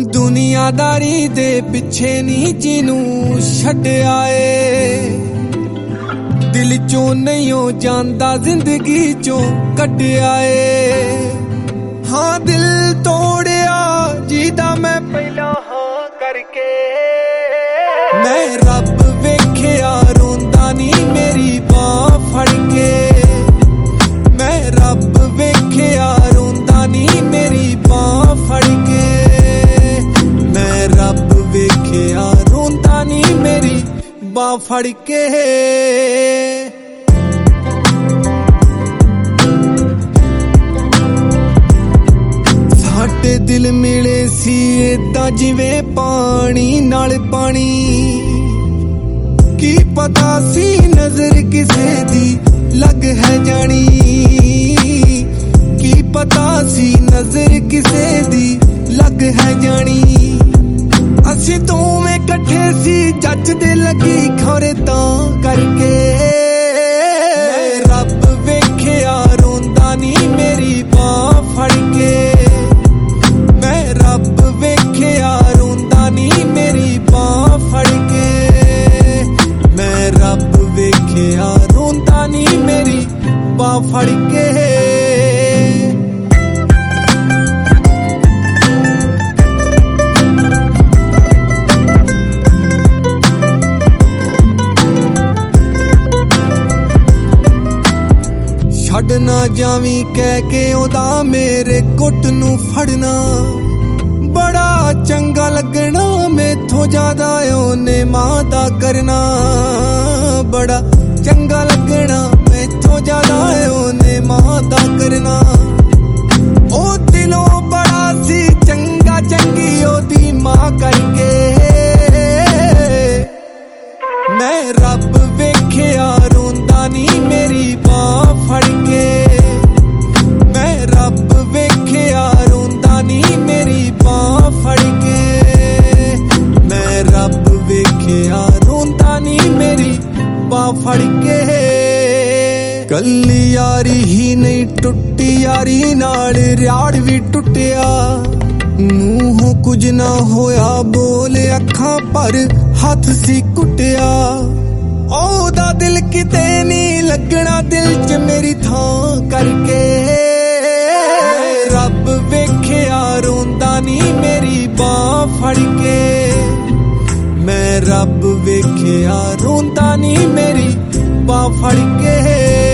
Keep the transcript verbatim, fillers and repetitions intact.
ਦੁਨੀਆਦਾਰੀ ਦੇ ਪਿੱਛੇ ਨਹੀਂ ਜਿਹਨੂੰ ਛੱਡਿਆ ਏ, ਦਿਲ ਚੋਂ ਨਹੀਂ ਉਹ ਜਾਂਦਾ ਜ਼ਿੰਦਗੀ ਚੋਂ ਕੱਢਿਆ ਏ। ਹਾਂ ਦਿਲ ਤੋੜਿਆ ਜਿਹਦਾ ਮੈਂ ਪਹਿਲਾਂ ਹਾਂ ਕਰਕੇ, ਮੈਂ ਰੱਬ ਵੇਖਿਆ ਰੋਂਦਾ ਨਹੀਂ ਮੇਰੀ ਬਾਹ ਫੜ ਕੇ, ਮੈਂ ਰੱਬ ਵੇਖਿਆ ਰੋਂਦਾ ਨਹੀਂ ਮੇਰੀ ਬਾਹ ਫੜ ਕੇ, ਮੈਂ ਰੱਬ ਵੇਖਿਆ ਰੋਂਦਾ ਨਹੀਂ ਮੇਰੀ ਬਾਹ ਫੜ ਕੇ। ਸਾਡੇ ਦਿਲ ਮਿਲੇ ਸੀ ਏਦਾਂ ਜਿਵੇਂ ਪਾਣੀ ਨਾਲ ਪਾਣੀ, ਕੀ ਪਤਾ ਸੀ ਨਜ਼ਰ ਕਿਸੇ ਦੀ ਲੱਗ ਹੈ ਜਾਣੀ, ਕੀ ਪਤਾ ਸੀ ਨਜ਼ਰ ਕਿਸੇ ਦੀ ਲੱਗ ਹੈ ਜਾਣੀ। ਅਸੀਂ ਦੋਵੇਂ ਇਕੱਠੇ ਸੀ ਜੱਜਦੇ ਲੱਗੀ ਖੌਰੇ ਤਾਂ ਕਰਕੇ, ਮੈਂ ਰੱਬ ਵੇਖਿਆ ਰੋਂਦਾ ਨਹੀਂ ਮੇਰੀ ਬਾਹ ਫੜ ਕੇ, ਮੈਂ ਰੱਬ ਵੇਖਿਆ ਰੋਂਦਾ ਨਹੀਂ ਮੇਰੀ ਬਾਹ ਫੜ ਕੇ, ਮੈਂ ਰੱਬ ਵੇਖਿਆ ਰੋਂਦਾ ਨਹੀਂ ਮੇਰੀ ਬਾਹ ਫੜ ਕੇ। ਛੱਡ ਨਾ ਜਾਵੀਂ ਕਹਿ ਕੇ ਉਹਦਾ ਮੇਰੇ ਗੁੱਟ ਨੂੰ ਫੜਨਾ, ਬੜਾ ਚੰਗਾ ਲੱਗਣਾ ਮੈਥੋਂ ਜ਼ਿਆਦਾ ਉਹਨੇ ਮਾਂ ਦਾ ਕਰਨਾ, ਬੜਾ ਚੰਗਾ ਲੱਗਣਾ ਮੈਥੋਂ ਜ਼ਿਆਦਾ ਉਹਨੇ ਮਾਂ ਦਾ ਕਰਨਾ। ਉਹ ਦਿਲੋਂ ਬੜਾ ਸੀ ਚੰਗਾ ਚੰਗੀ ਉਹਦੀ ਮਾਂ ਕਰਕੇ, ਮੈਂ ਰੱਬ ਵੇਖਿਆ ਰੋਂਦਾ ਨਹੀਂ ਮੇਰੀ ਬਾਹ ਫੜ ਕੇ, ਮੈਂ ਰੱਬ ਵੇਖਿਆ ਰੋਂਦਾ ਨਹੀਂ ਮੇਰੀ ਬਾਹ ਫੜ ਕੇ, ਮੈਂ ਰੱਬ ਵੇਖਿਆ ਰੋਂਦਾ ਨਹੀਂ ਮੇਰੀ ਬਾਹ ਫੜ ਕੇ। ਕੱਲੀ ਯਾਰੀ ਹੀ ਨਹੀਂ ਟੁੱਟੀ ਯਾਰੀ ਨਾਲ ਰਿਆੜ ਵੀ ਟੁੱਟਿਆ, ਮੂੰਹੋਂ ਕੁਝ ਨਾ ਹੋਇਆ ਬੋਲ ਅੱਖਾਂ ਪਰ ਹੱਥ ਸੀ ਕੁੱਟਿਆ। ਉਹਦਾ ਦਿਲ ਕਿਤੇ ਨਹੀਂ ਲੱਗਣਾ ਦਿਲ 'ਚ ਮੇਰੀ ਥਾਂ ਕਰਕੇ, ਰੱਬ ਵੇਖਿਆ ਰੋਂਦਾ ਨਹੀਂ ਮੇਰੀ ਬਾਹ ਫੜ ਕੇ, ਮੈਂ ਰੱਬ ਵੇਖਿਆ ਰੋਂਦਾ ਨਹੀਂ ਮੇਰੀ ਬਾਹ ਫੜ ਕੇ।